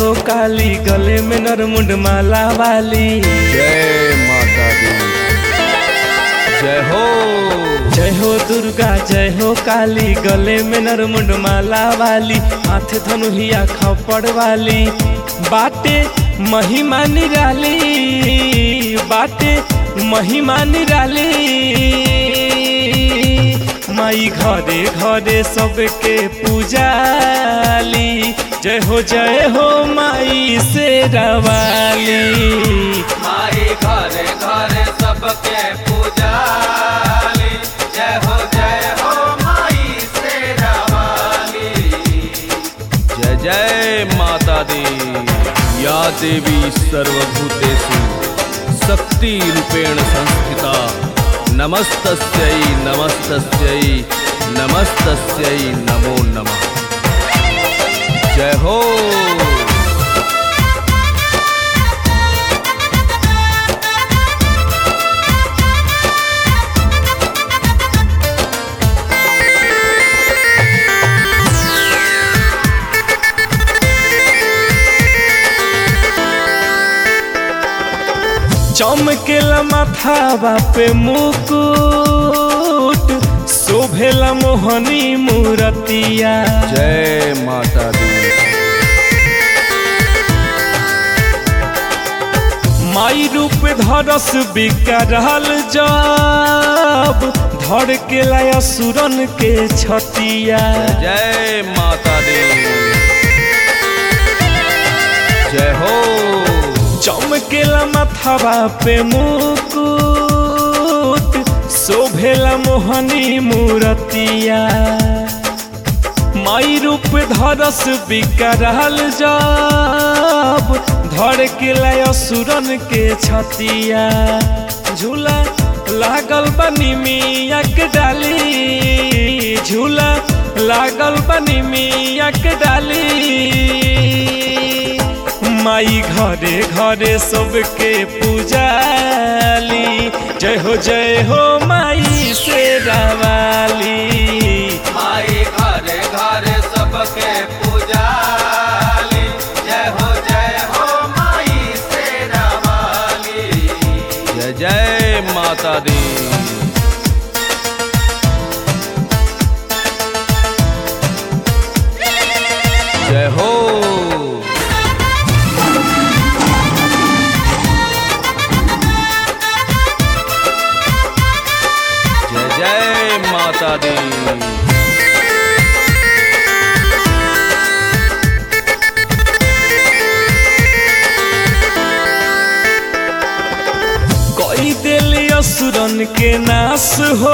हो काली, गले में नरमुंड माला वाली। जय माता दी, जय हो। जय हो दुर्गा जय हो काली, गले में नरमुंड माला वाली, हाथ धनुहिया खपड़ वाली। बाटे महिमा निराली, बाटे महिमा निराली। माई घरे घरे सबके पूजाली। जय हो माई शेरावाली। माई घरे घरे सबके पूजाली। जय हो माई शेरावाली। जय माता दी। या देवी सर्वभूतेषु शक्तिरूपेण संस्थिता। नमस्तस्यै नमस्तस्यै नमस्तस्यै नमो नमः। जय हो। चमकेला माथावा पे मुकुट, शोभेला मोहनी मूरतिया। जय माता दी। माई रूप धरस बिकरल जब, धड़केला असुरन के छतिया। जय माता दी। जय हो। चमकेला माथावा पे मुकुट, शोभेला मोहनी मूरतिया। माई रूप धरस बिकरल जब, धड़केला असुरन के छतिया। झूला लागल बनी मिया के डाली, झूला लागल बनी मिया के डाली। माई घरे घरे सबके पूजाली। जय हो माई शेरावाली। माई घरे घरे सबके पूजाली। जय हो माई शेरावाली। जय माता दी। जय हो। जय माता दी। कोई दिल असुरन के नाश हो,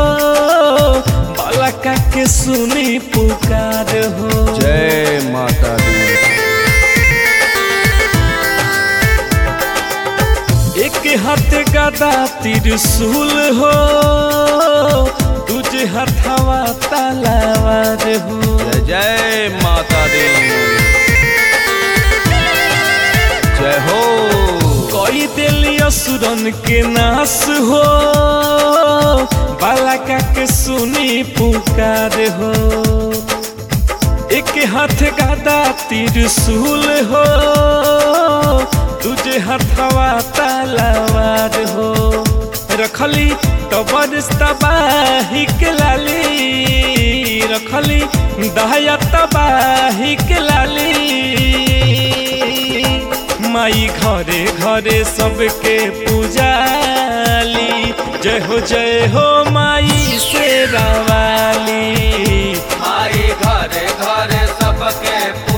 बालका के सुनी पुकार हो। जय माता दी। एक हाथ गदा त्रिशूल हो, तुझे हथवा तलवार हो। जय माता दी। जय हो। कोई दिल असुरन के नाश हो, बालका के सुनी पुकार हो। एक हाथ गदा त्रिशूल हो, तुझे हथवा तलवार हो। रखली तबर तबाही के लाली, रखली दया तबाही के लाली। माई घरे घरे सबके पूजाली। जय हो माई शेरावाली। माई घरे घरे सबके